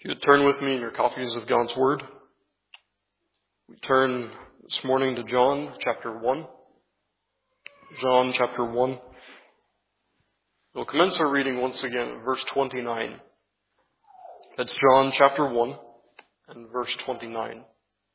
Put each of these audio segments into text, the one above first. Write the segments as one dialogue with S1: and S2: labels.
S1: If you would turn with me in your copies of God's Word, we turn this morning to John chapter 1. John chapter 1. We'll commence our reading once again at verse 29. That's John chapter 1 and verse 29.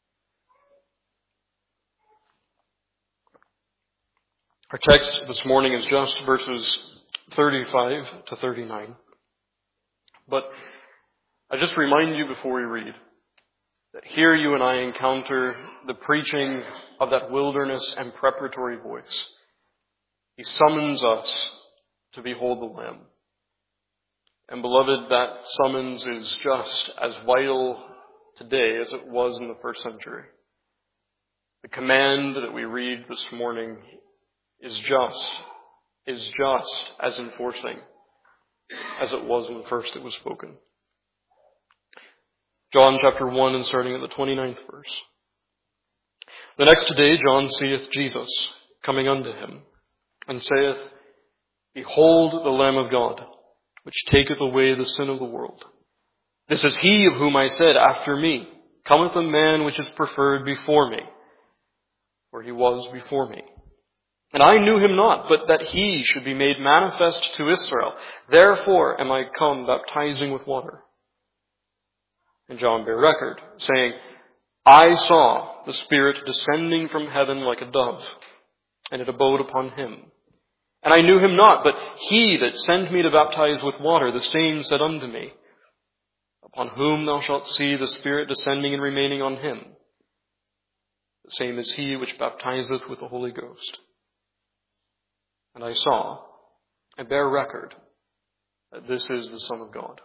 S1: Our text this morning is just verses 35 to 39. But I just remind you before we read that here you and I encounter the preaching of that wilderness and preparatory voice. He summons us to behold the Lamb. And beloved, that summons is just as vital today as it was in the first century. The command that we read this morning is just as enforcing as it was when first it was spoken. John chapter 1 and starting at the 29th verse. The next day John seeth Jesus coming unto him, and saith, Behold the Lamb of God, which taketh away the sin of the world. This is he of whom I said, After me cometh a man which is preferred before me, for he was before me. And I knew him not, but that he should be made manifest to Israel. Therefore am I come baptizing with water. And John bare record, saying, I saw the Spirit descending from heaven like a dove, and it abode upon him. And I knew him not, but he that sent me to baptize with water, the same said unto me, Upon whom thou shalt see the Spirit descending and remaining on him, the same is he which baptizeth with the Holy Ghost. And I saw, and bear record, that this is the Son of God.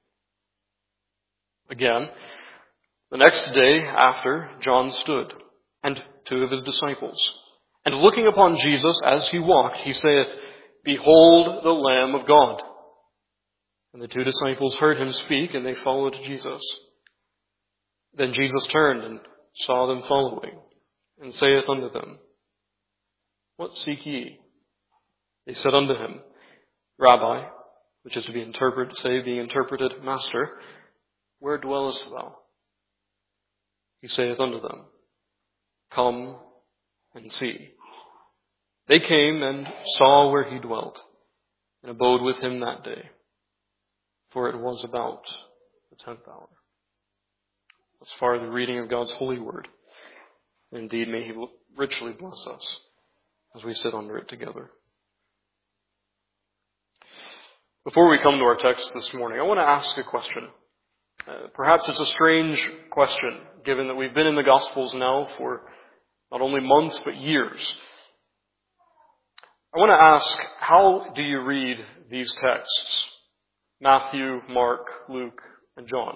S1: Again, the next day after, John stood, and two of his disciples. And looking upon Jesus as he walked, he saith, Behold the Lamb of God. And the two disciples heard him speak, and they followed Jesus. Then Jesus turned and saw them following, and saith unto them, What seek ye? They said unto him, Rabbi, which is to be being interpreted, Master, where dwellest thou? He saith unto them, Come and see. They came and saw where he dwelt, and abode with him that day, for it was about the 10th hour. As far as the reading of God's holy word, indeed may he richly bless us as we sit under it together. Before we come to our text this morning, I want to ask a question. Perhaps it's a strange question, given that we've been in the Gospels now for not only months, but years. I want to ask, how do you read these texts? Matthew, Mark, Luke, and John.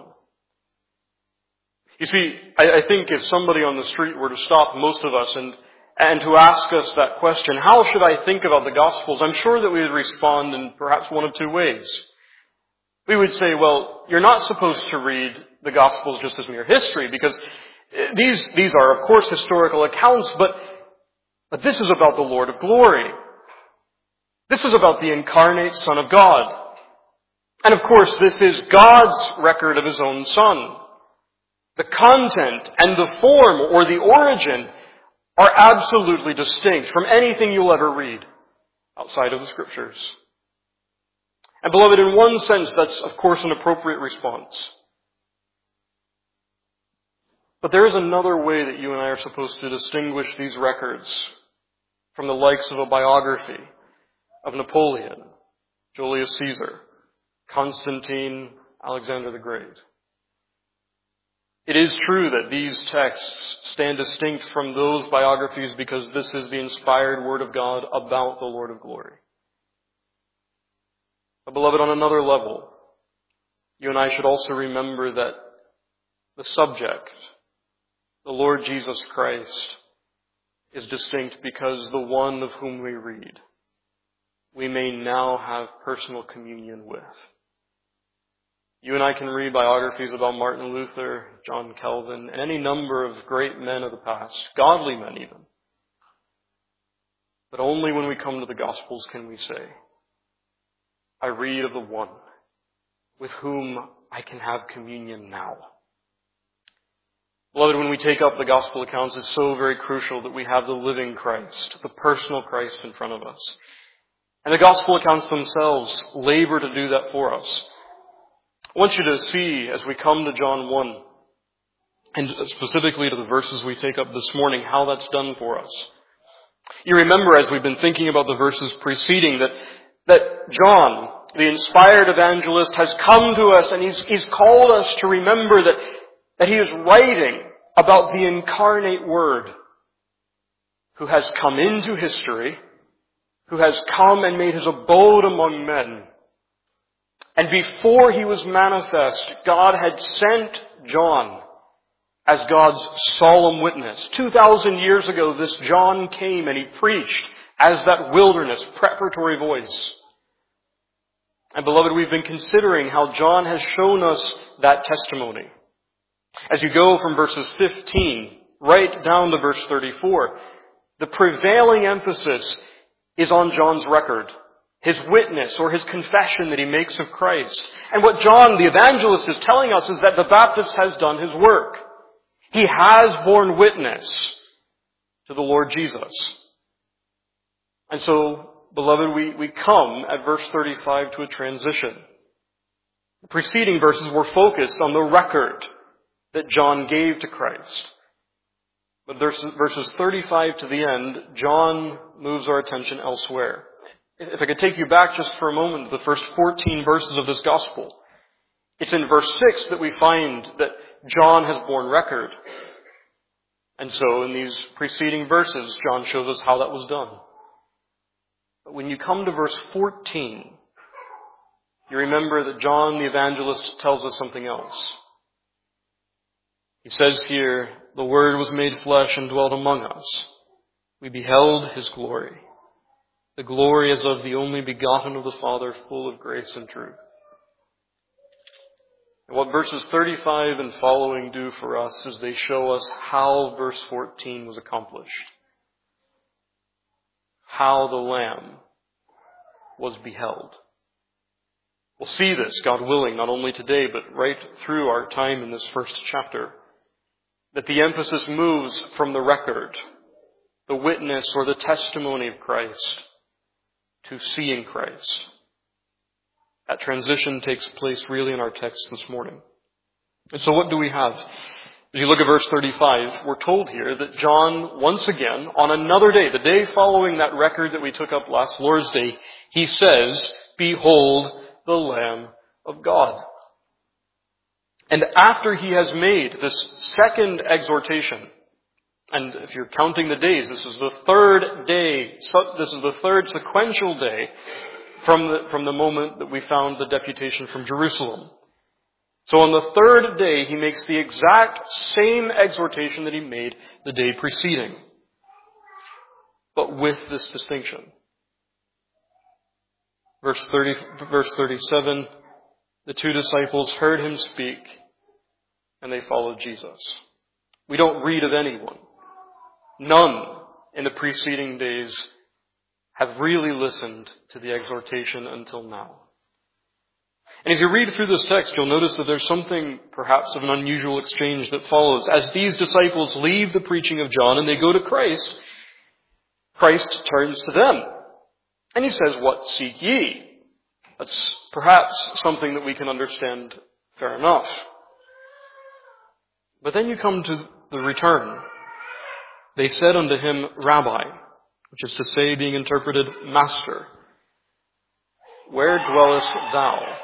S1: You see, I think if somebody on the street were to stop most of us and to ask us that question, how should I think about the Gospels? I'm sure that we would respond in perhaps one of two ways. We would say, well, you're not supposed to read the Gospels just as mere history, because these are, of course, historical accounts, but this is about the Lord of glory. This is about the incarnate Son of God. And of course, this is God's record of his own Son. The content and the form or the origin are absolutely distinct from anything you'll ever read outside of the Scriptures. And beloved, in one sense, that's of course an appropriate response. But there is another way that you and I are supposed to distinguish these records from the likes of a biography of Napoleon, Julius Caesar, Constantine, Alexander the Great. It is true that these texts stand distinct from those biographies because this is the inspired Word of God about the Lord of glory. But beloved, on another level, you and I should also remember that the subject, the Lord Jesus Christ, is distinct because the one of whom we read, we may now have personal communion with. You and I can read biographies about Martin Luther, John Calvin, and any number of great men of the past, godly men even. But only when we come to the Gospels can we say, I read of the one with whom I can have communion now. Beloved, when we take up the gospel accounts, it's so very crucial that we have the living Christ, the personal Christ in front of us. And the gospel accounts themselves labor to do that for us. I want you to see, as we come to John 1, and specifically to the verses we take up this morning, how that's done for us. You remember, as we've been thinking about the verses preceding, that John, the inspired evangelist, has come to us and he's called us to remember that he is writing about the incarnate Word who has come into history, who has come and made his abode among men. And before he was manifest, God had sent John as God's solemn witness. 2,000 years ago, this John came and he preached as that wilderness preparatory voice. And beloved, we've been considering how John has shown us that testimony. As you go from verses 15 right down to verse 34, the prevailing emphasis is on John's record, his witness or his confession that he makes of Christ. And what John the evangelist is telling us is that the Baptist has done his work. He has borne witness to the Lord Jesus. And so, beloved, we come at verse 35 to a transition. The preceding verses were focused on the record that John gave to Christ. But verses 35 to the end, John moves our attention elsewhere. If I could take you back just for a moment to the first 14 verses of this gospel. It's in verse 6 that we find that John has borne record. And so in these preceding verses, John shows us how that was done. But when you come to verse 14, you remember that John the evangelist tells us something else. He says here, the Word was made flesh and dwelt among us. We beheld His glory. The glory as of the only begotten of the Father, full of grace and truth. And what verses 35 and following do for us is they show us how verse 14 was accomplished. How the Lamb was beheld. We'll see this, God willing, not only today, but right through our time in this first chapter. That the emphasis moves from the record, the witness or the testimony of Christ, to seeing Christ. That transition takes place really in our text this morning. And so what do we have? As you look at verse 35, we're told here that John, once again, on another day, the day following that record that we took up last Lord's Day, he says, behold the Lamb of God. And after he has made this second exhortation, and if you're counting the days, this is the third day, this is the third sequential day from the moment that we found the deputation from Jerusalem. So on the third day, he makes the exact same exhortation that he made the day preceding, but with this distinction. Verse 37, the two disciples heard him speak, and they followed Jesus. We don't read of anyone. None in the preceding days have really listened to the exhortation until now. And if you read through this text, you'll notice that there's something perhaps of an unusual exchange that follows. As these disciples leave the preaching of John and they go to Christ, Christ turns to them. And he says, what seek ye? That's perhaps something that we can understand fair enough. But then you come to the return. They said unto him, Rabbi, which is to say, being interpreted, Master, where dwellest thou?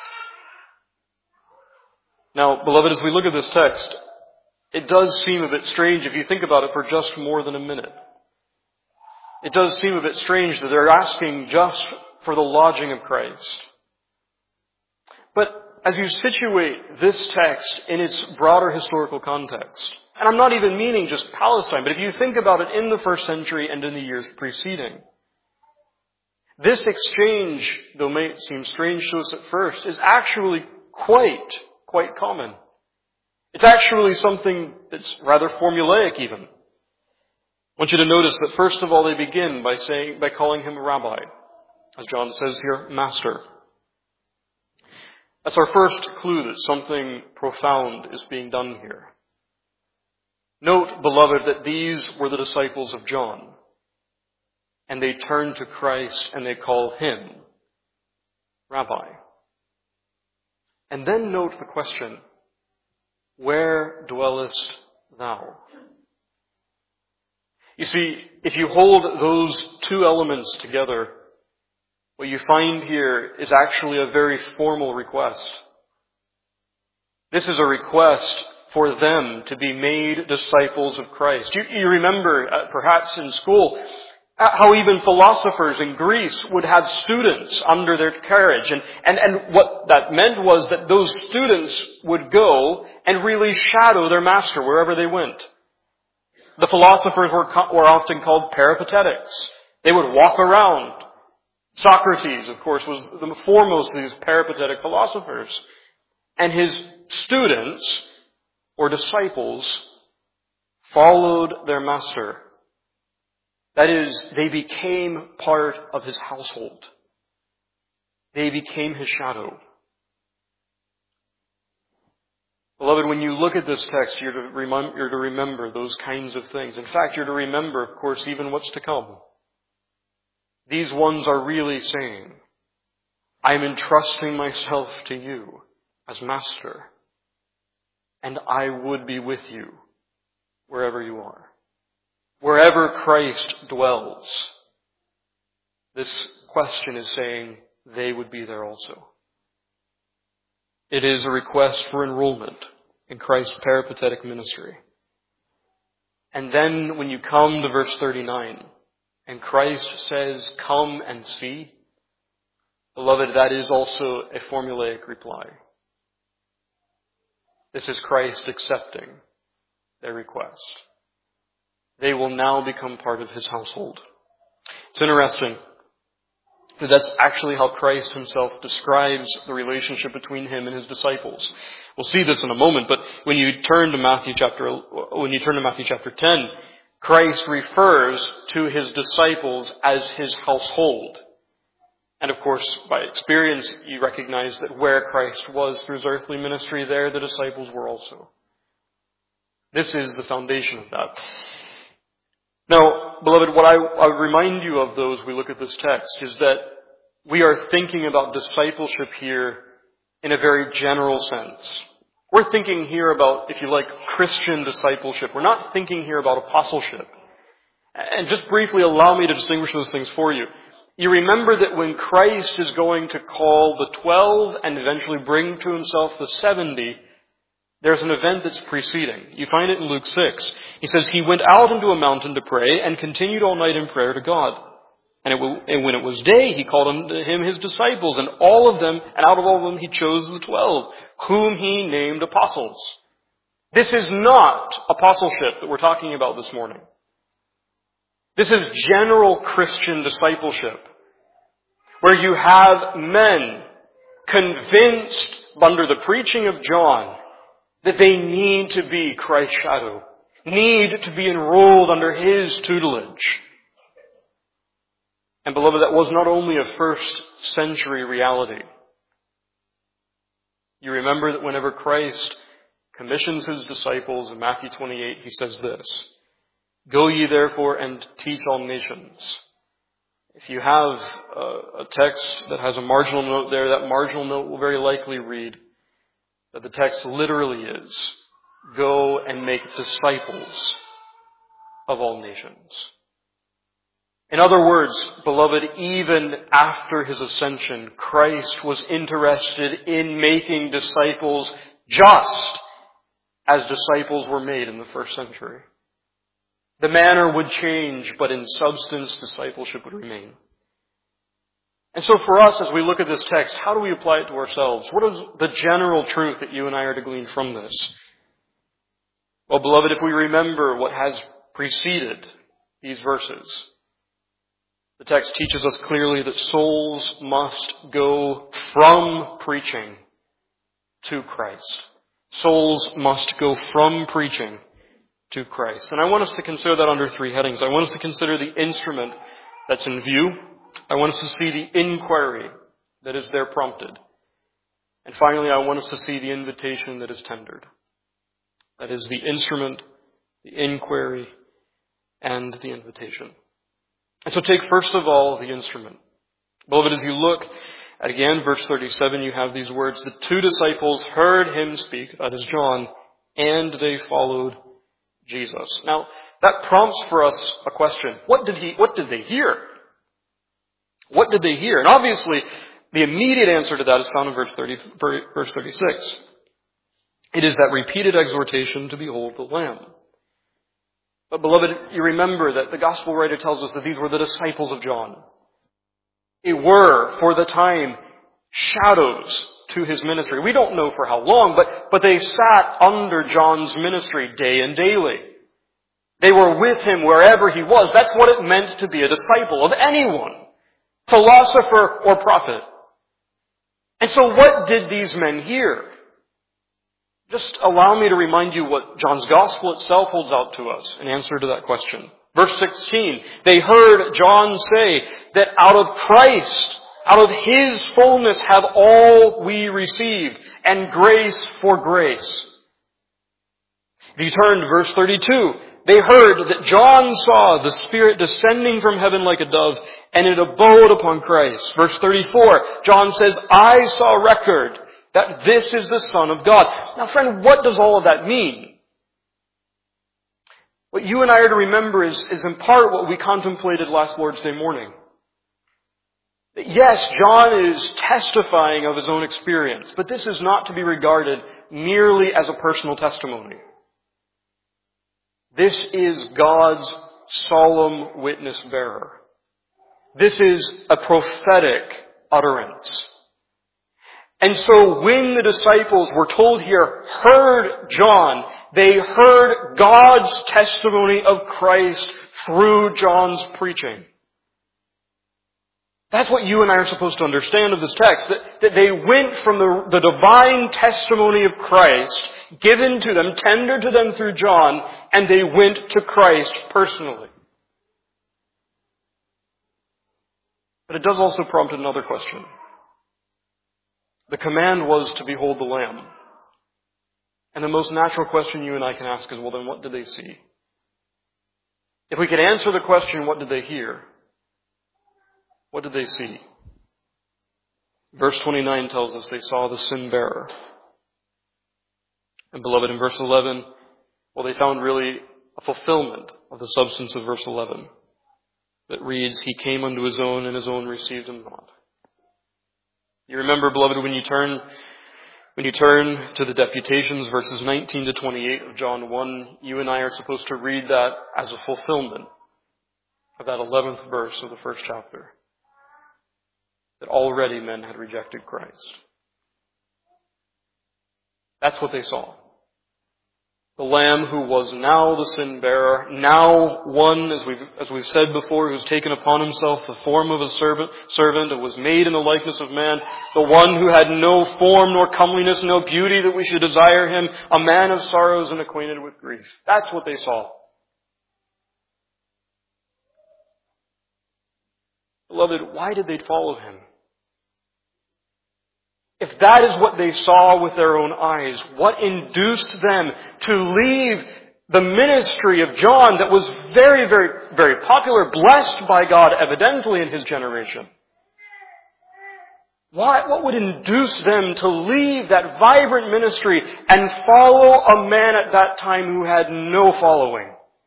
S1: Now, beloved, as we look at this text, it does seem a bit strange if you think about it for just more than a minute. It does seem a bit strange that they're asking just for the lodging of Christ. But as you situate this text in its broader historical context, and I'm not even meaning just Palestine, but if you think about it in the first century and in the years preceding, this exchange, though may seem strange to us at first, is actually quite common. It's actually something that's rather formulaic even. I want you to notice that first of all they begin by calling him Rabbi. As John says here, Master. That's our first clue that something profound is being done here. Note, beloved, that these were the disciples of John. And they turn to Christ and they call him Rabbi. And then note the question, where dwellest thou? You see, if you hold those two elements together, what you find here is actually a very formal request. This is a request for them to be made disciples of Christ. You remember, perhaps in school, how even philosophers in Greece would have students under their carriage. And what that meant was that those students would go and really shadow their master wherever they went. The philosophers were often called peripatetics. They would walk around. Socrates, of course, was the foremost of these peripatetic philosophers. And his students, or disciples, followed their master. That is, they became part of his household. They became his shadow. Beloved, when you look at this text, you're to remember those kinds of things. In fact, you're to remember, of course, even what's to come. These ones are really saying, I'm entrusting myself to you as master, and I would be with you wherever you are. Wherever Christ dwells, this question is saying they would be there also. It is a request for enrollment in Christ's peripatetic ministry. And then when you come to verse 39, and Christ says, come and see, beloved, that is also a formulaic reply. This is Christ accepting their request. They will now become part of his household. It's interesting that that's actually how Christ himself describes the relationship between him and his disciples. We'll see this in a moment, but when you turn to Matthew chapter 10, Christ refers to his disciples as his household. And of course, by experience, you recognize that where Christ was through his earthly ministry, there the disciples were also. This is the foundation of that. Now, beloved, what I would remind you of, though, as we look at this text, is that we are thinking about discipleship here in a very general sense. We're thinking here about, if you like, Christian discipleship. We're not thinking here about apostleship. And just briefly allow me to distinguish those things for you. You remember that when Christ is going to call the 12 and eventually bring to himself the 70, there's an event that's preceding. You find it in Luke 6. He says, he went out into a mountain to pray and continued all night in prayer to God. And when it was day, he called unto him his disciples, and out of all of them he chose the 12, whom he named apostles. This is not apostleship that we're talking about this morning. This is general Christian discipleship, where you have men convinced under the preaching of John that they need to be Christ's shadow, need to be enrolled under his tutelage. And beloved, that was not only a first century reality. You remember that whenever Christ commissions his disciples in Matthew 28, he says this, go ye therefore and teach all nations. If you have a text that has a marginal note there, that marginal note will very likely read that the text literally is, go and make disciples of all nations. In other words, beloved, even after his ascension, Christ was interested in making disciples just as disciples were made in the first century. The manner would change, but in substance, discipleship would remain. And so for us, as we look at this text, how do we apply it to ourselves? What is the general truth that you and I are to glean from this? Well, beloved, if we remember what has preceded these verses, the text teaches us clearly that souls must go from preaching to Christ. Souls must go from preaching to Christ. And I want us to consider that under three headings. I want us to consider the instrument that's in view. I want us to see the inquiry that is there prompted. And finally, I want us to see the invitation that is tendered. That is the instrument, the inquiry, and the invitation. And so take first of all the instrument. Beloved, as you look at again verse 37, you have these words, the two disciples heard him speak, that is John, and they followed Jesus. Now, that prompts for us a question. What did they hear? What did they hear? And obviously, the immediate answer to that is found in verse 36. It is that repeated exhortation to behold the Lamb. But beloved, you remember that the gospel writer tells us that these were the disciples of John. They were, for the time, shadows to his ministry. We don't know for how long, but they sat under John's ministry day and daily. They were with him wherever he was. That's what it meant to be a disciple of anyone, philosopher or prophet. And so what did these men hear? Just allow me to remind you what John's gospel itself holds out to us in answer to that question. Verse 16, they heard John say that out of Christ, out of his fullness have all we received, and grace for grace. If you turn to verse 32, they heard that John saw the Spirit descending from heaven like a dove, and it abode upon Christ. Verse 34, John says, I saw record that this is the Son of God. Now friend, what does all of that mean? What you and I are to remember is in part what we contemplated last Lord's Day morning. That yes, John is testifying of his own experience, but this is not to be regarded merely as a personal testimony. This is God's solemn witness bearer. This is a prophetic utterance. And so when the disciples were told here, heard John, they heard God's testimony of Christ through John's preaching. That's what you and I are supposed to understand of this text, that they went from the divine testimony of Christ, given to them, tendered to them through John, and they went to Christ personally. But it does also prompt another question. The command was to behold the Lamb. And the most natural question you and I can ask is, well then what did they see? If we could answer the question, what did they hear? What did they see? Verse 29 tells us they saw the sin bearer. And beloved, in verse 11, well, they found really a fulfillment of the substance of verse 11. That reads, he came unto his own, and his own received him not. You remember, beloved, when you turn to the deputations, verses 19 to 28 of John 1, you and I are supposed to read that as a fulfillment of that 11th verse of the first chapter. That already men had rejected Christ. That's what they saw. The Lamb who was now the sin bearer, now one, as we've said before, who's taken upon himself the form of a servant and was made in the likeness of man, the one who had no form nor comeliness, no beauty that we should desire him, a man of sorrows and acquainted with grief. That's what they saw. Beloved, why did they follow him? If that is what they saw with their own eyes, what induced them to leave the ministry of John that was very, very, very popular, blessed by God evidently in his generation? What would induce them to leave that vibrant ministry and follow a man at that time who had no following?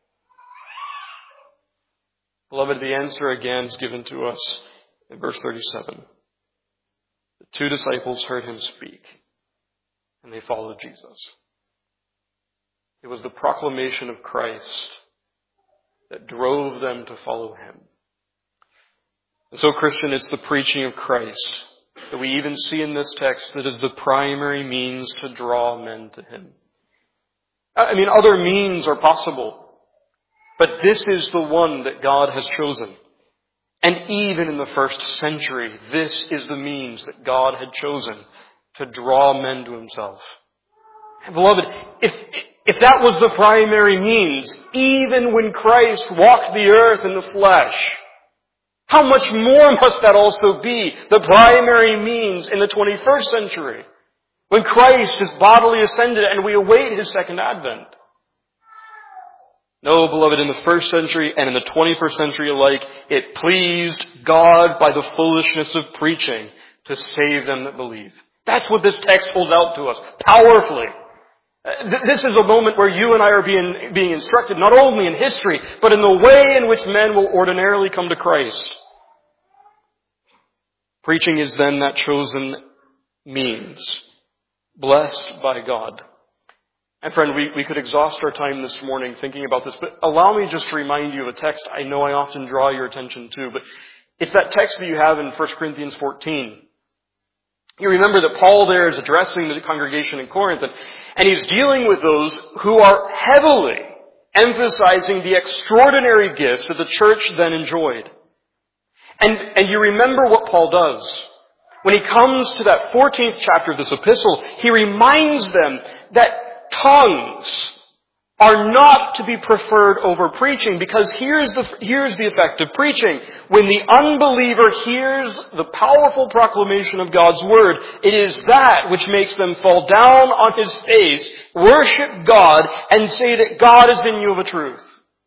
S1: Beloved, the answer again is given to us in verse 37. The two disciples heard him speak, and they followed Jesus. It was the proclamation of Christ that drove them to follow him. And so, Christian, it's the preaching of Christ that we even see in this text that is the primary means to draw men to him. I mean, other means are possible, but this is the one that God has chosen. And even in the first century, this is the means that God had chosen to draw men to himself. And beloved, if that was the primary means, even when Christ walked the earth in the flesh, how much more must that also be the primary means in the 21st century? When Christ is bodily ascended and we await His second advent. No, beloved, in the first century and in the 21st century alike, it pleased God by the foolishness of preaching to save them that believe. That's what this text holds out to us, powerfully. This is a moment where you and I are being instructed not only in history, but in the way in which men will ordinarily come to Christ. Preaching is then that chosen means, blessed by God. And friend, we could exhaust our time this morning thinking about this, but allow me just to remind you of a text I know I often draw your attention to, but it's that text that you have in 1 Corinthians 14. You remember that Paul there is addressing the congregation in Corinth, and he's dealing with those who are heavily emphasizing the extraordinary gifts that the church then enjoyed. And you remember what Paul does. When he comes to that 14th chapter of this epistle, he reminds them that tongues are not to be preferred over preaching, because here's the effect of preaching. When the unbeliever hears the powerful proclamation of God's word, it is that which makes them fall down on his face, worship God, and say that God is in you of a truth.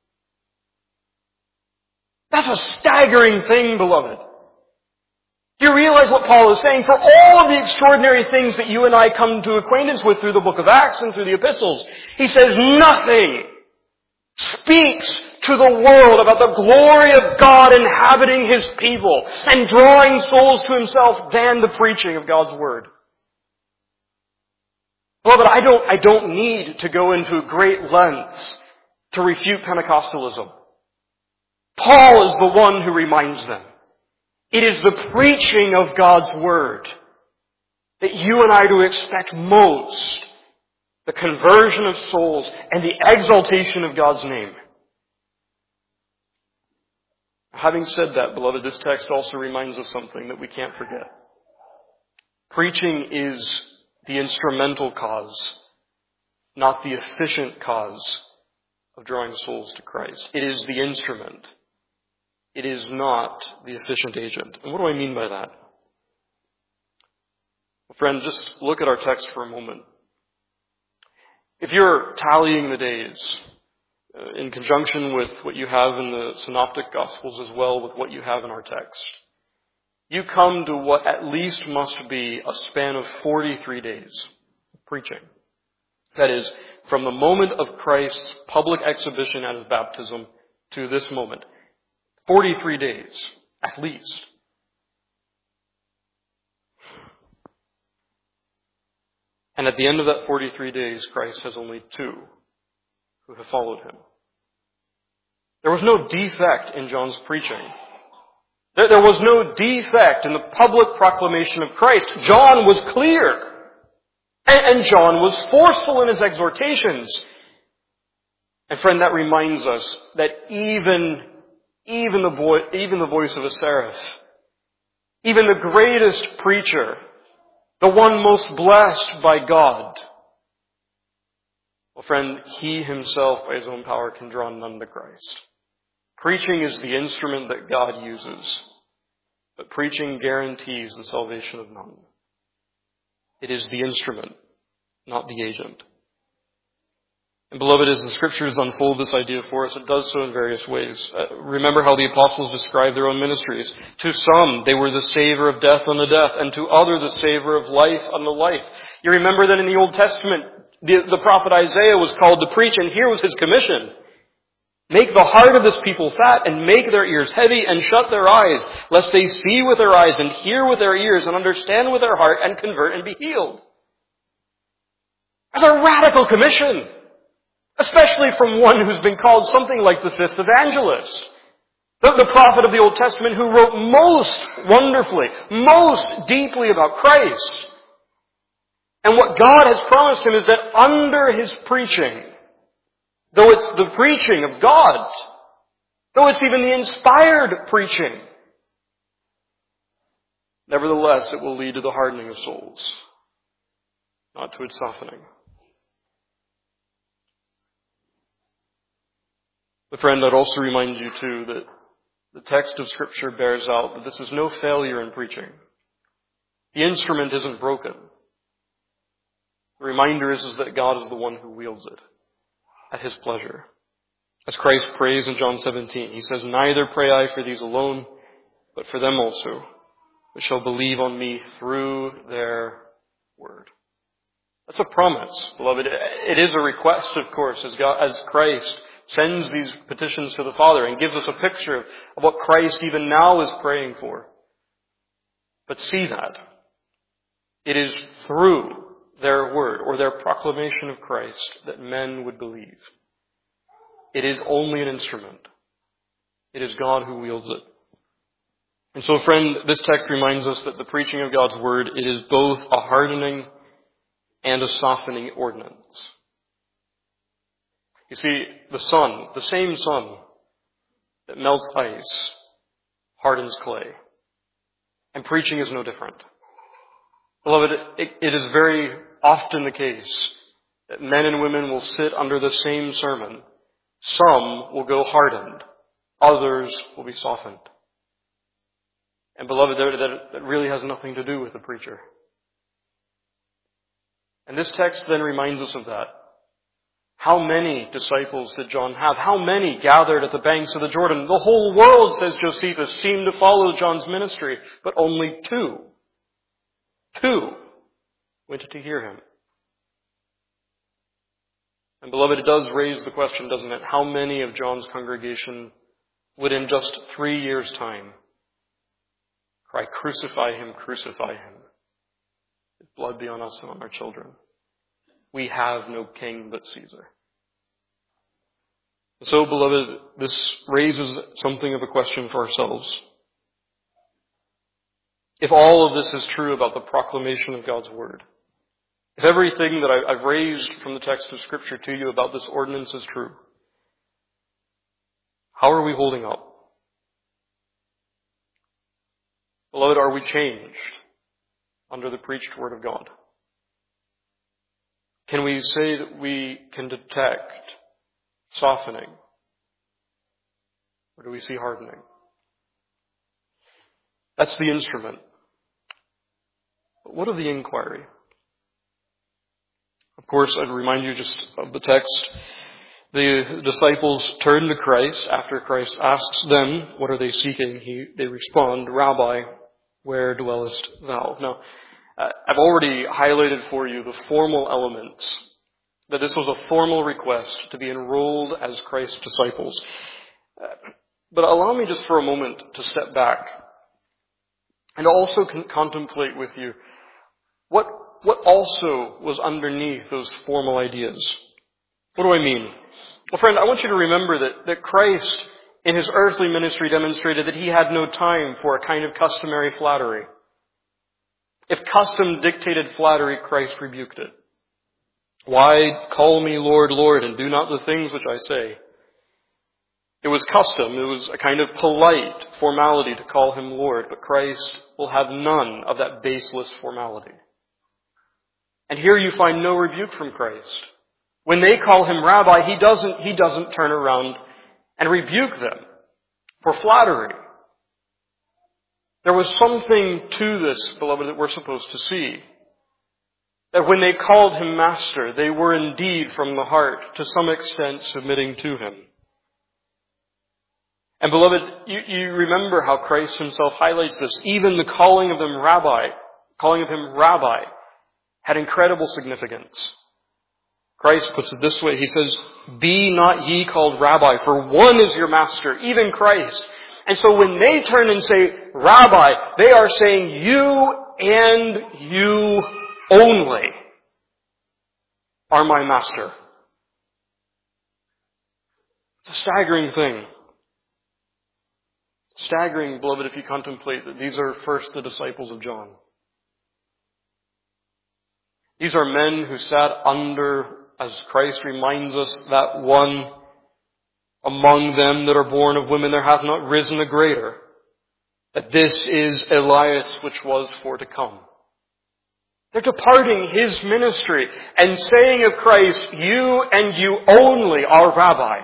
S1: That's a staggering thing, beloved. Do you realize what Paul is saying? For all of the extraordinary things that you and I come to acquaintance with through the book of Acts and through the epistles, he says nothing speaks to the world about the glory of God inhabiting His people and drawing souls to Himself than the preaching of God's word. Beloved, I don't need to go into great lengths to refute Pentecostalism. Paul is the one who reminds them. It is the preaching of God's word that you and I do expect most, the conversion of souls and the exaltation of God's name. Having said that, beloved, this text also reminds us something that we can't forget. Preaching is the instrumental cause, not the efficient cause of drawing souls to Christ. It is the instrument. It is not the efficient agent. And what do I mean by that? Well, friend, just look at our text for a moment. If you're tallying the days, in conjunction with what you have in the Synoptic Gospels as well with what you have in our text, you come to what at least must be a span of 43 days of preaching. That is, from the moment of Christ's public exhibition at His baptism to this moment. 43 days, at least. And at the end of that 43 days, Christ has only two who have followed Him. There was no defect in John's preaching. There was no defect in the public proclamation of Christ. John was clear. And John was forceful in his exhortations. And friend, that reminds us that even the voice of a seraph, even the greatest preacher, the one most blessed by God, well, friend, he himself, by his own power, can draw none to Christ. Preaching is the instrument that God uses, but preaching guarantees the salvation of none. It is the instrument, not the agent. And beloved, as the Scriptures unfold this idea for us, it does so in various ways. Remember how the apostles described their own ministries. To some, they were the savor of death unto death, and to others, the savor of life unto life. You remember that in the Old Testament, the prophet Isaiah was called to preach, and here was his commission. Make the heart of this people fat, and make their ears heavy, and shut their eyes, lest they see with their eyes, and hear with their ears, and understand with their heart, and convert and be healed. That's a radical commission. Especially from one who's been called something like the fifth evangelist. The prophet of the Old Testament who wrote most wonderfully, most deeply about Christ. And what God has promised him is that under his preaching, though it's the preaching of God, though it's even the inspired preaching, nevertheless it will lead to the hardening of souls, not to its softening. But friend, I'd also remind you too that the text of Scripture bears out that this is no failure in preaching. The instrument isn't broken. The reminder is that God is the one who wields it at his pleasure. As Christ prays in John 17, he says, "Neither pray I for these alone, but for them also, which shall believe on me through their word." That's a promise, beloved. It is a request, of course, as Christ sends these petitions to the Father and gives us a picture of what Christ even now is praying for. But see that. It is through their word or their proclamation of Christ that men would believe. It is only an instrument. It is God who wields it. And so, friend, this text reminds us that the preaching of God's word, it is both a hardening and a softening ordinance. You see, the sun, the same sun that melts ice, hardens clay. And preaching is no different. Beloved, it is very often the case that men and women will sit under the same sermon. Some will go hardened. Others will be softened. And beloved, that really has nothing to do with the preacher. And this text then reminds us of that. How many disciples did John have? How many gathered at the banks of the Jordan? The whole world, says Josephus, seemed to follow John's ministry, but only two went to hear him. And beloved, it does raise the question, doesn't it? How many of John's congregation would in just 3 years' time cry, "Crucify him, crucify him. His blood be on us and on our children. We have no king but Caesar." So, beloved, this raises something of a question for ourselves. If all of this is true about the proclamation of God's word, if everything that I've raised from the text of Scripture to you about this ordinance is true, how are we holding up? Beloved, are we changed under the preached word of God? Can we say that we can detect softening? Or do we see hardening? That's the instrument. But what of the inquiry? Of course, I'd remind you just of the text. The disciples turn to Christ after Christ asks them, what are they seeking? They respond, "Rabbi, where dwellest thou?" Now, I've already highlighted for you the formal elements, that this was a formal request to be enrolled as Christ's disciples. But allow me just for a moment to step back and also contemplate with you what also was underneath those formal ideas. What do I mean? Well, friend, I want you to remember that Christ, in his earthly ministry, demonstrated that he had no time for a kind of customary flattery. If custom dictated flattery, Christ rebuked it. "Why call me Lord, Lord, and do not the things which I say?" It was custom. It was a kind of polite formality to call him Lord, but Christ will have none of that baseless formality. And here you find no rebuke from Christ. When they call him Rabbi, he doesn't turn around and rebuke them for flattery. There was something to this, beloved, that we're supposed to see. That when they called him Master, they were indeed from the heart, to some extent, submitting to him. And beloved, you remember how Christ himself highlights this. Even the calling of him Rabbi, had incredible significance. Christ puts it this way. He says, "Be not ye called Rabbi, for one is your Master, even Christ." And so when they turn and say Rabbi, they are saying you and you only are my Master. It's a staggering thing. Staggering, beloved, if you contemplate that these are first the disciples of John. These are men who sat under, as Christ reminds us, that one among them that are born of women there hath not risen a greater. That this is Elias which was for to come. They're departing his ministry and saying of Christ, you and you only are Rabbi.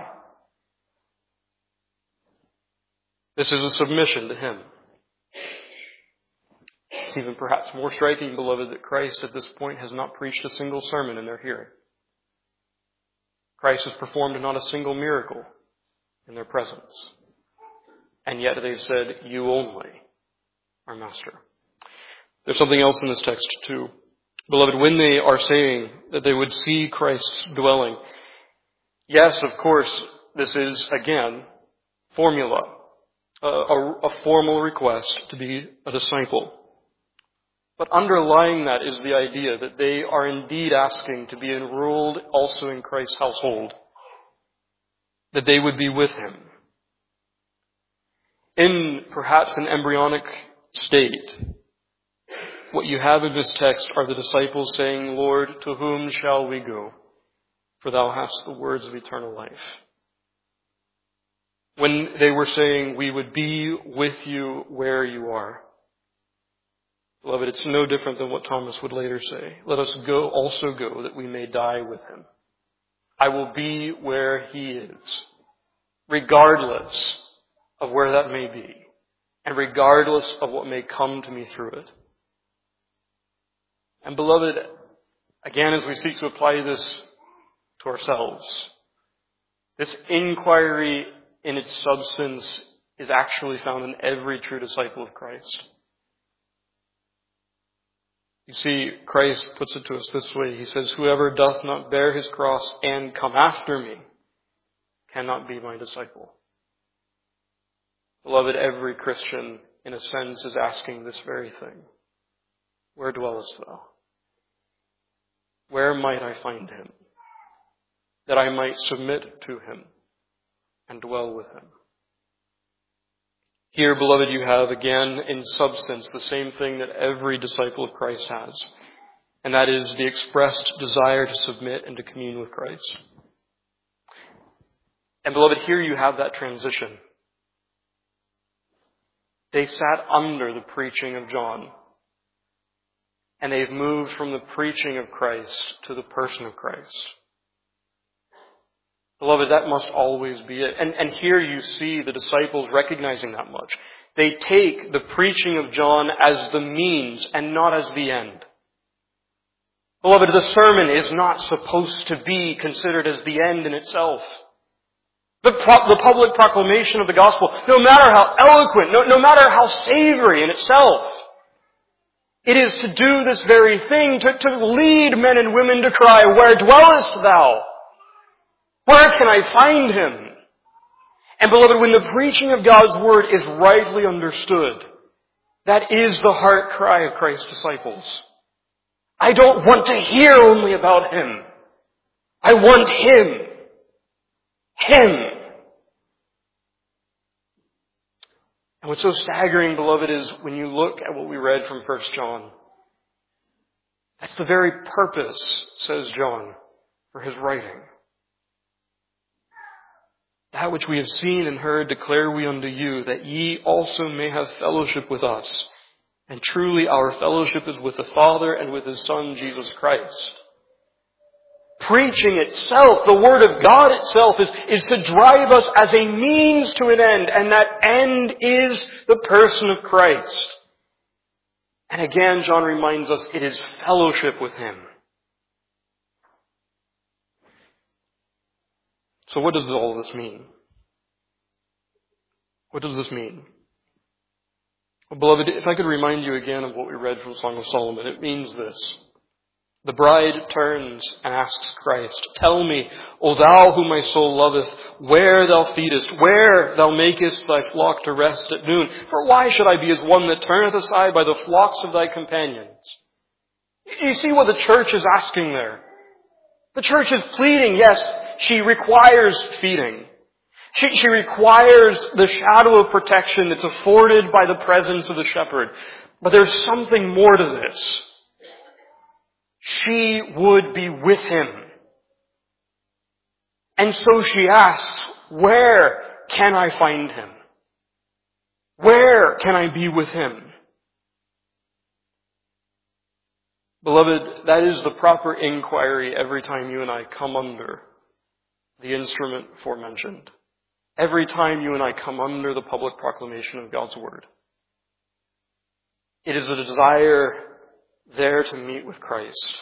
S1: This is a submission to him. It's even perhaps more striking, beloved, that Christ at this point has not preached a single sermon in their hearing. Christ has performed not a single miracle in their presence. And yet they've said, "You only are Master." There's something else in this text too. Beloved, when they are saying that they would see Christ's dwelling, yes, of course, this is, again, formula, a formal request to be a disciple. But underlying that is the idea that they are indeed asking to be enrolled also in Christ's household, that they would be with him. In perhaps an embryonic state, what you have in this text are the disciples saying, "Lord, to whom shall we go? For thou hast the words of eternal life." When they were saying, "We would be with you where you are," beloved, it's no different than what Thomas would later say. "Let us also go that we may die with him. I will be where he is, regardless of where that may be, and regardless of what may come to me through it." And beloved, again, as we seek to apply this to ourselves, this inquiry in its substance is actually found in every true disciple of Christ. You see, Christ puts it to us this way. He says, "Whoever doth not bear his cross and come after me cannot be my disciple." Beloved, every Christian, in a sense, is asking this very thing. Where dwellest thou? Where might I find him, that I might submit to him and dwell with him? Here, beloved, you have again in substance the same thing that every disciple of Christ has, and that is the expressed desire to submit and to commune with Christ. And beloved, here you have that transition. They sat under the preaching of John, and they've moved from the preaching of Christ to the person of Christ. Beloved, that must always be it. And here you see the disciples recognizing that much. They take the preaching of John as the means and not as the end. Beloved, the sermon is not supposed to be considered as the end in itself. The public proclamation of the gospel, no matter how eloquent, no matter how savory in itself, it is to do this very thing, to lead men and women to cry, "Where dwellest thou? Where can I find him?" And beloved, when the preaching of God's word is rightly understood, that is the heart cry of Christ's disciples. I don't want to hear only about him. I want him. Him. And what's so staggering, beloved, is when you look at what we read from 1 John. That's the very purpose, says John, for his writing. That which we have seen and heard declare we unto you, that ye also may have fellowship with us. And truly our fellowship is with the Father and with his Son, Jesus Christ. Preaching itself, the Word of God itself, is to drive us as a means to an end, and that end is the person of Christ. And again, John reminds us, it is fellowship with him. So what does all this mean? What does this mean? Well, beloved, if I could remind you again of what we read from Song of Solomon, it means this. The bride turns and asks Christ, "Tell me, O thou whom my soul loveth, where thou feedest, where thou makest thy flock to rest at noon. For why should I be as one that turneth aside by the flocks of thy companions?" You see what the church is asking there. The church is pleading, yes, she requires feeding. She requires the shadow of protection that's afforded by the presence of the shepherd. But there's something more to this. She would be with him. And so she asks, "Where can I find him? Where can I be with him?" Beloved, that is the proper inquiry every time you and I come under the instrument aforementioned. Every time you and I come under the public proclamation of God's Word. It is a desire there to meet with Christ.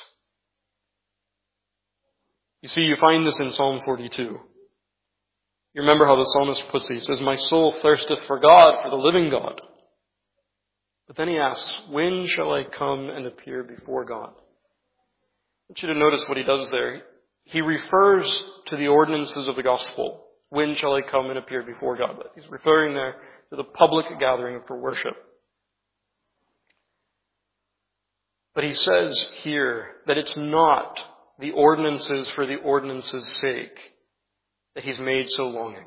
S1: You see, you find this in Psalm 42. You remember how the psalmist puts it. He says, "My soul thirsteth for God, for the living God." But then he asks, "When shall I come and appear before God?" I want you to notice what he does there. He refers to the ordinances of the gospel. When shall I come and appear before God? But he's referring there to the public gathering for worship. But he says here that it's not the ordinances for the ordinance's sake that he's made so longing.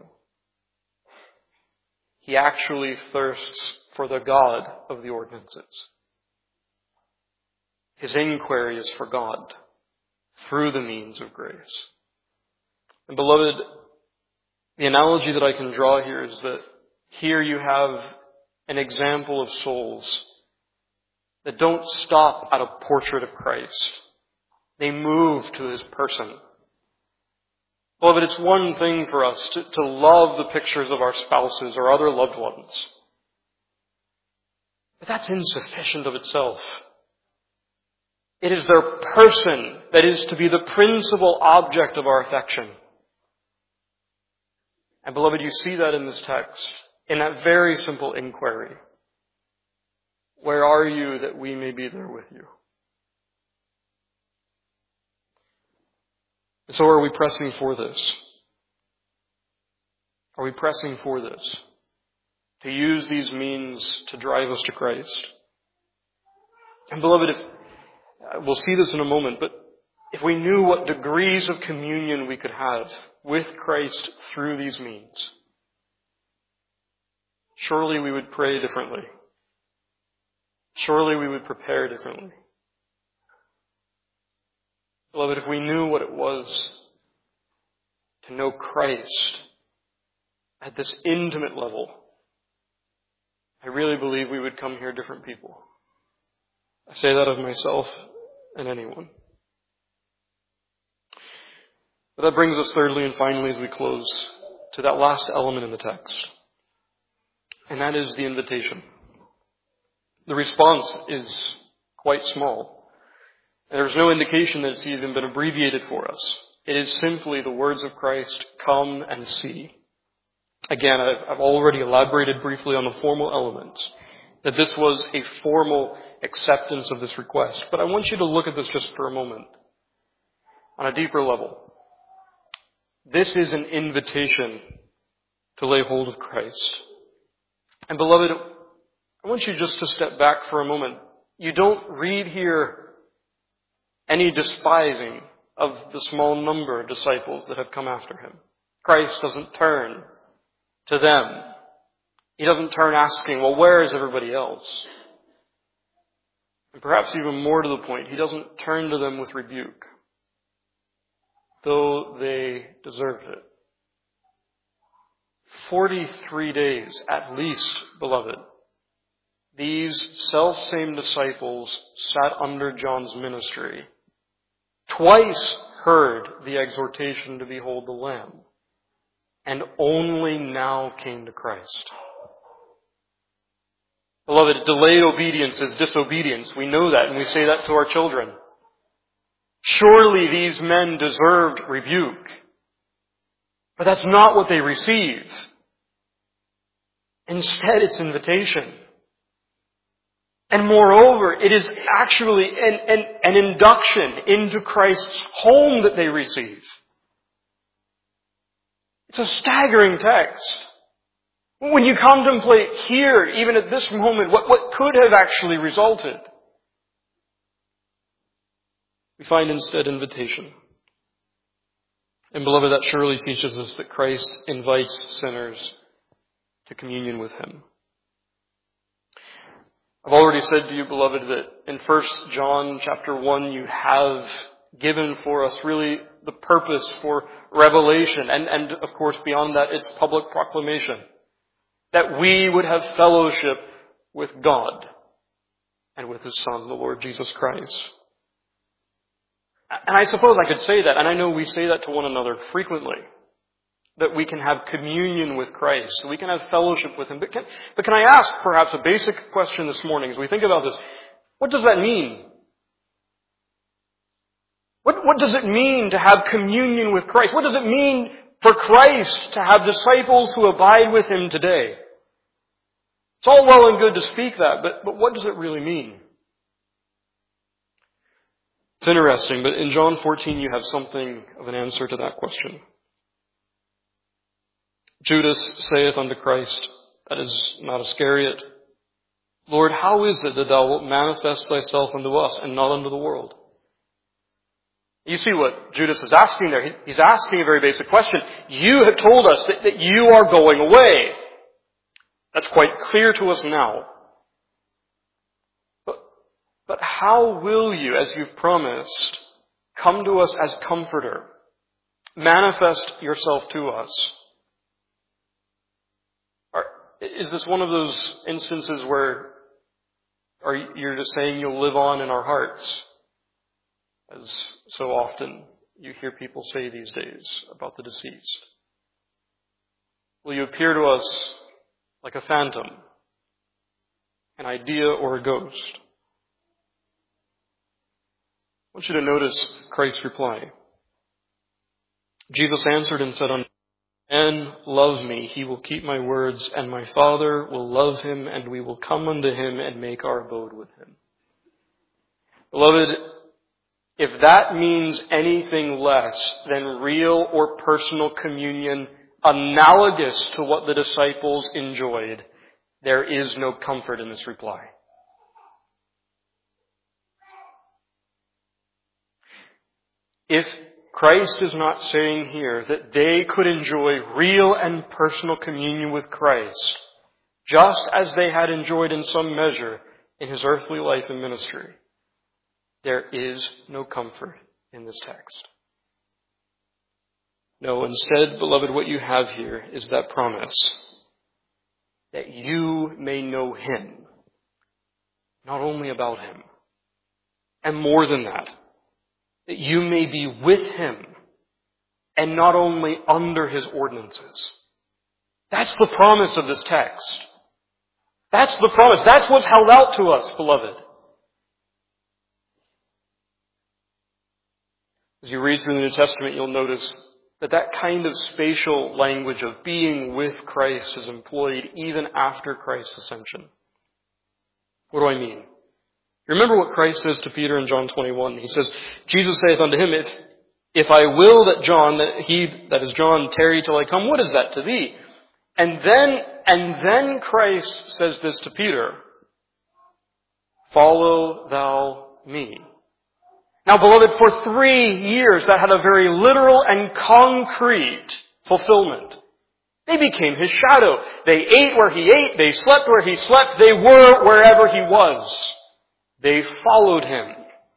S1: He actually thirsts for the God of the ordinances. His inquiry is for God through the means of grace. And beloved, the analogy that I can draw here is that here you have an example of souls that don't stop at a portrait of Christ. They move to his person. Beloved, it's one thing for us to love the pictures of our spouses or other loved ones. But that's insufficient of itself. It is their person that is to be the principal object of our affection. And beloved, you see that in this text, in that very simple inquiry. Where are you that we may be there with you? And so are we pressing for this? Are we pressing for this? To use these means to drive us to Christ? And beloved, we'll see this in a moment, but if we knew what degrees of communion we could have with Christ through these means, surely we would pray differently. Surely we would prepare differently. Beloved, if we knew what it was to know Christ at this intimate level, I really believe we would come here different people. I say that of myself and anyone. But that brings us thirdly and finally as we close to that last element in the text. And that is the invitation. The response is quite small. There's no indication that it's even been abbreviated for us. It is simply the words of Christ, "Come and see." Again, I've already elaborated briefly on the formal elements, that this was a formal acceptance of this request. But I want you to look at this just for a moment on a deeper level. This is an invitation to lay hold of Christ. And beloved, I want you just to step back for a moment. You don't read here any despising of the small number of disciples that have come after him. Christ doesn't turn to them. He doesn't turn asking, "Well, where is everybody else?" And perhaps even more to the point, he doesn't turn to them with rebuke, though they deserved it. 43 days at least, beloved, these self-same disciples sat under John's ministry, twice heard the exhortation to behold the Lamb, and only now came to Christ. Beloved, delayed obedience is disobedience. We know that, and we say that to our children. Surely these men deserved rebuke, but that's not what they receive. Instead, it's invitation. And moreover, it is actually an induction into Christ's home that they receive. It's a staggering text. When you contemplate here, even at this moment, what could have actually resulted, we find instead invitation. And beloved, that surely teaches us that Christ invites sinners to communion with him. I've already said to you, beloved, that in 1 John chapter 1, you have given for us really the purpose for revelation. And of course, beyond that, it's public proclamation. That we would have fellowship with God and with his Son, the Lord Jesus Christ. And I suppose I could say that, and I know we say that to one another frequently. that we can have communion with Christ, so we can have fellowship with Him. But can I ask perhaps a basic question this morning as we think about this? What does that mean? What does it mean to have communion with Christ? What does it mean for Christ to have disciples who abide with Him today? It's all well and good to speak that, but what does it really mean? It's interesting, but in John 14 you have something of an answer to that question. Judas saith unto Christ, that is not Iscariot, Lord, how is it that thou wilt manifest thyself unto us and not unto the world? You see what Judas is asking there. He's asking a very basic question. You have told us that you are going away. That's quite clear to us now. But how will you, as you've promised, come to us as comforter? Manifest yourself to us. Is this one of those instances where you're just saying you'll live on in our hearts? As so often you hear people say these days about the deceased. Will you appear to us like a phantom, an idea, or a ghost? I want you to notice Christ's reply. Jesus answered and said unto him, Man loves me, he will keep my words, and my Father will love him, and we will come unto him and make our abode with him. Beloved, if that means anything less than real or personal communion analogous to what the disciples enjoyed, there is no comfort in this reply. If Christ is not saying here that they could enjoy real and personal communion with Christ, just as they had enjoyed in some measure in His earthly life and ministry, there is no comfort in this text. No, instead, beloved, what you have here is that promise that you may know Him, not only about Him, and more than that you may be with Him, and not only under His ordinances. That's the promise of this text. That's the promise. That's what's held out to us, beloved. As you read through the New Testament, you'll notice that kind of spatial language of being with Christ is employed even after Christ's ascension. What do I mean? Remember what Christ says to Peter in John 21. He says, Jesus saith unto him, If I will that John, that is John, tarry till I come, what is that to thee? And then Christ says this to Peter, Follow thou me. Now, beloved, for 3 years that had a very literal and concrete fulfillment. They became His shadow. They ate where He ate. They slept where He slept. They were wherever He was. They followed Him.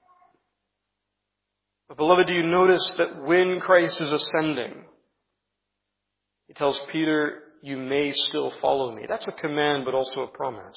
S1: But beloved, do you notice that when Christ is ascending, He tells Peter, you may still follow me. That's a command, but also a promise.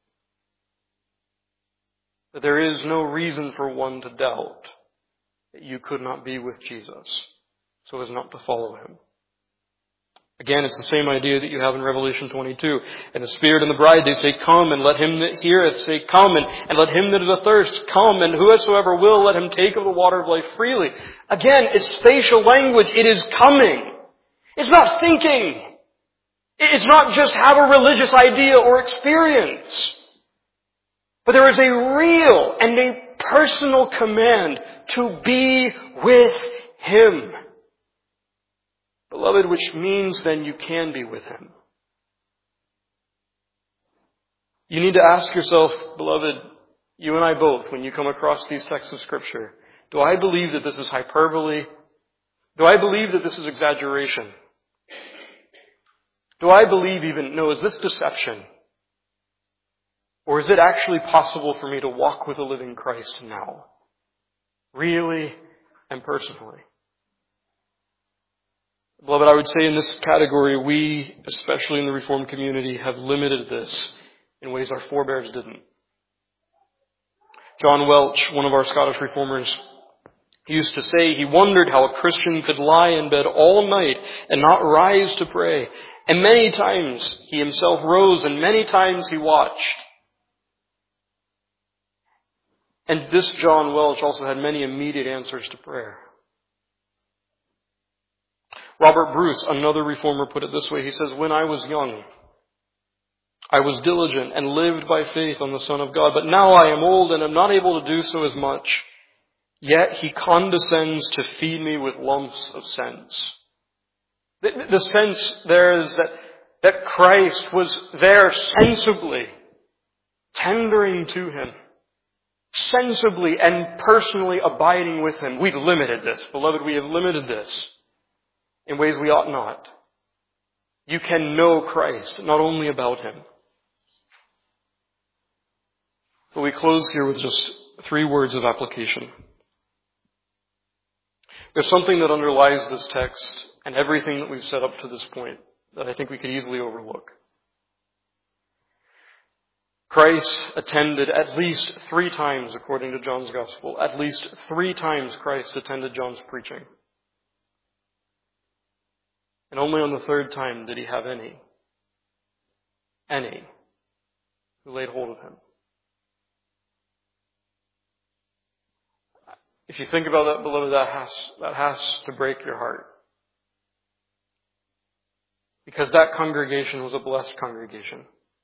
S1: That there is no reason for one to doubt that you could not be with Jesus so as not to follow Him. Again, it's the same idea that you have in Revelation 22. And the Spirit and the bride, they say, Come, and let him that heareth say, Come, and let him that is athirst come, and whosoever will, let him take of the water of life freely. Again, it's spatial language. It is coming. It's not thinking. It's not just have a religious idea or experience. But there is a real and a personal command to be with Him. Beloved, which means then you can be with Him. You need to ask yourself, beloved, you and I both, when you come across these texts of Scripture, do I believe that this is hyperbole? Do I believe that this is exaggeration? Do I believe is this deception? Or is it actually possible for me to walk with the living Christ now? Really and personally. Beloved, I would say in this category, we, especially in the Reformed community, have limited this in ways our forebears didn't. John Welch, one of our Scottish Reformers, He used to say he wondered how a Christian could lie in bed all night and not rise to pray. And many times he himself rose and many times he watched. And this John Welch also had many immediate answers to prayer. Robert Bruce, another reformer, put it this way. He says, "When I was young, I was diligent and lived by faith on the Son of God. But now I am old and am not able to do so as much. Yet he condescends to feed me with lumps of sense." The sense there is that Christ was there sensibly, tendering to him, sensibly and personally abiding with him. We've limited this. Beloved, we have limited this in ways we ought not. You can know Christ, not only about him. But we close here with just 3 words of application. There's something that underlies this text and everything that we've said up to this point that I think we could easily overlook. Christ attended at least 3 times, according to John's Gospel. At least 3 times Christ attended John's preaching. And only on the 3rd time did he have any who laid hold of him. If you think about that, beloved, that has to break your heart. Because that congregation was a blessed congregation.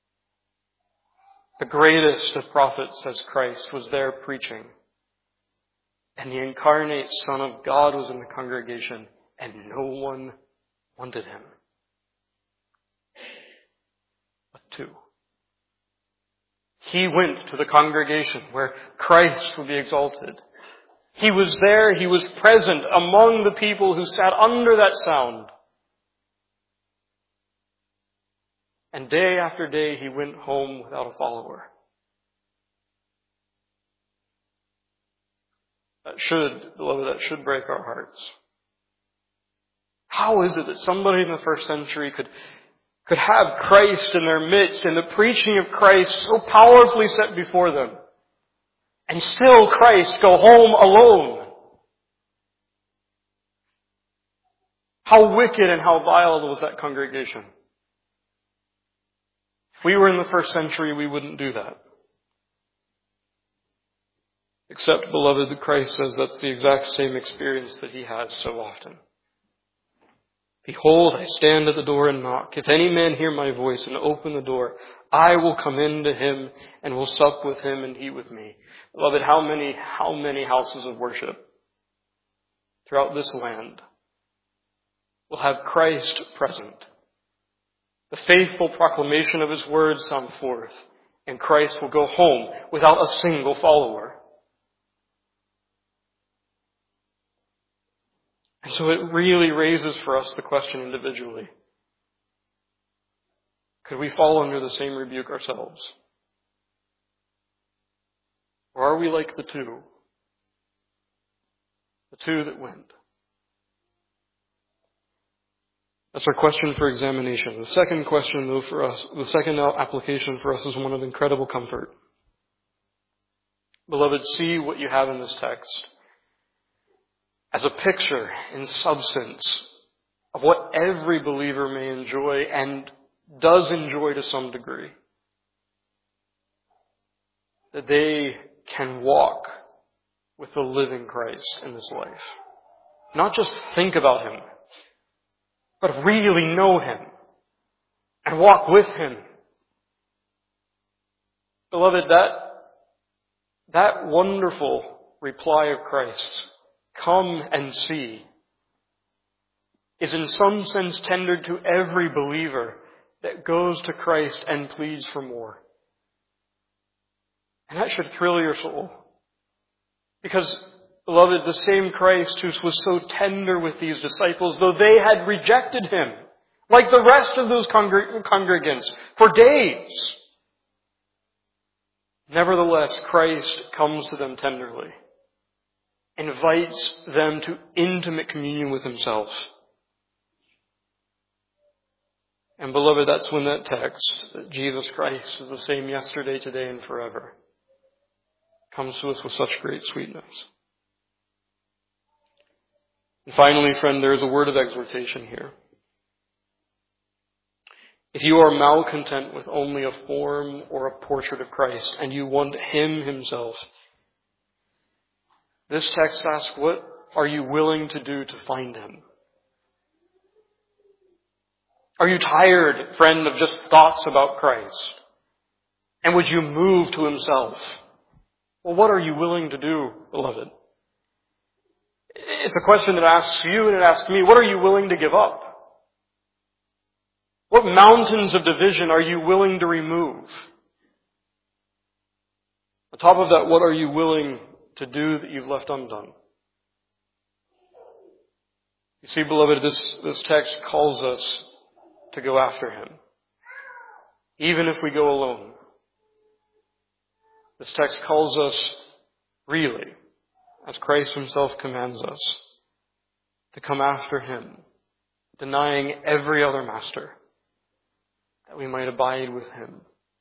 S1: The greatest of prophets, says Christ, was there preaching. And the incarnate Son of God was in the congregation, and no one wanted him. But 2. He went to the congregation where Christ would be exalted. He was there, he was present among the people who sat under that sound. And day after day he went home without a follower. That should break our hearts. How is it that somebody in the first century could have Christ in their midst and the preaching of Christ so powerfully set before them, and still Christ go home alone? How wicked and how vile was that congregation? If we were in the first century, we wouldn't do that. Except, beloved, that Christ says that's the exact same experience that he has so often. "Behold, I stand at the door and knock. If any man hear my voice and open the door, I will come in to him and will sup with him and he with me." Beloved, how many houses of worship throughout this land will have Christ present? The faithful proclamation of his word sound forth, and Christ will go home without a single follower. And so it really raises for us the question individually. Could we fall under the same rebuke ourselves? Or are we like the 2? The 2 that went. That's our question for examination. The second question, though, for us, the second application for us is one of incredible comfort. Beloved, see what you have in this text as a picture in substance of what every believer may enjoy and does enjoy to some degree. That they can walk with the living Christ in this life. Not just think about him, but really know him and walk with him. Beloved, that wonderful reply of Christ, "Come and see," is in some sense tendered to every believer that goes to Christ and pleads for more. And that should thrill your soul. Because, beloved, the same Christ who was so tender with these disciples, though they had rejected him, like the rest of those congregants, for days, nevertheless, Christ comes to them tenderly, invites them to intimate communion with himself. And beloved, that's when that text, that Jesus Christ is the same yesterday, today, and forever, comes to us with such great sweetness. And finally, friend, there is a word of exhortation here. If you are malcontent with only a form or a portrait of Christ, and you want Him Himself, this text asks, what are you willing to do to find Him? Are you tired, friend, of just thoughts about Christ? And would you move to Himself? Well, what are you willing to do, beloved? It's a question that asks you and it asks me, what are you willing to give up? What mountains of division are you willing to remove? On top of that, what are you willing to do that you've left undone? You see, beloved, this text calls us to go after Him, even if we go alone. This text calls us really, as Christ Himself commands us, to come after Him, denying every other master, that we might abide with Him.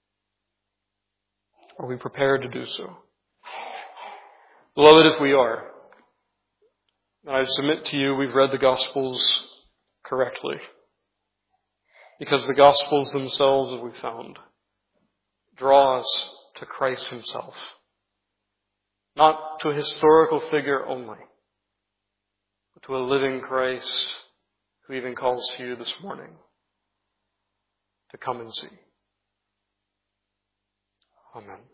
S1: Are we prepared to do so? Beloved, if we are, then I submit to you we've read the Gospels correctly. Because the Gospels themselves, as we found, draw us to Christ Himself. Not to a historical figure only, but to a living Christ who even calls to you this morning to come and see. Amen.